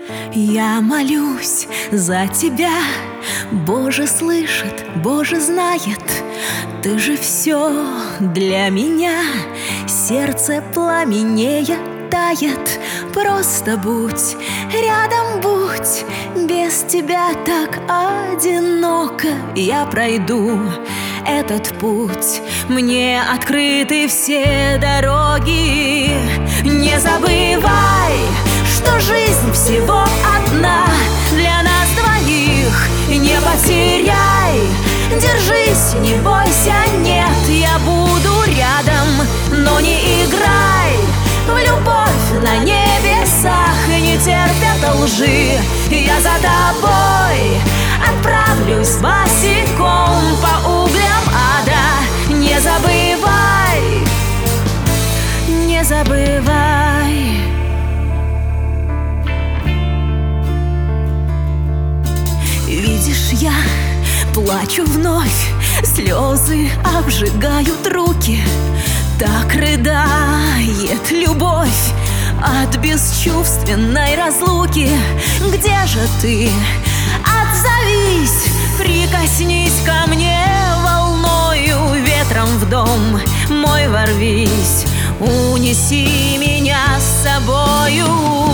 Я молюсь за тебя, Боже слышит, Боже знает. Ты же все для меня, сердце пламенея тает. Просто будь, рядом будь, без тебя так одиноко. Я пройду этот путь, мне открыты все дороги. Не забывай, что жизнь всего одна для нас двоих. Не потеряй, держись, не бойся, нет, я буду рядом, но не играй в любовь на небесах, не терпят лжи. Я за тобой отправлюсь босиком по углям ада. Не забывай, не забывай. Видишь, я плачу вновь, слезы обжигают руки. Так рыдает любовь от бесчувственной разлуки. Где же ты? Отзовись, прикоснись ко мне волною, ветром в дом мой ворвись, унеси меня с собою.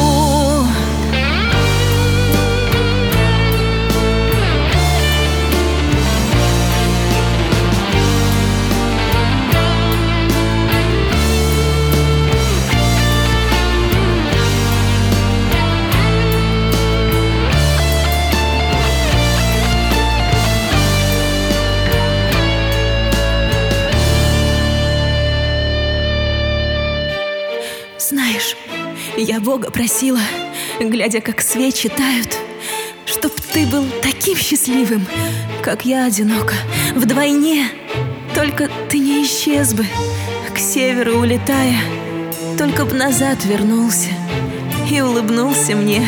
Знаешь, я Бога просила, глядя, как свечи тают, чтоб ты был таким счастливым, как я одинока, вдвойне. Только ты не исчез бы, к северу улетая, только б назад вернулся и улыбнулся мне.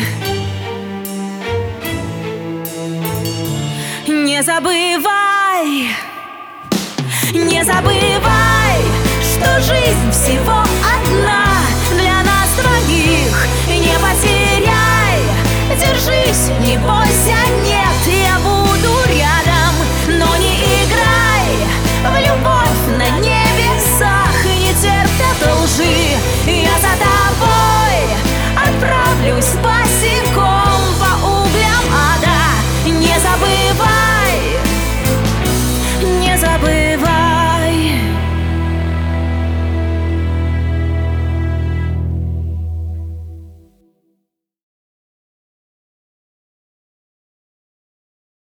Не забывай, не забывай.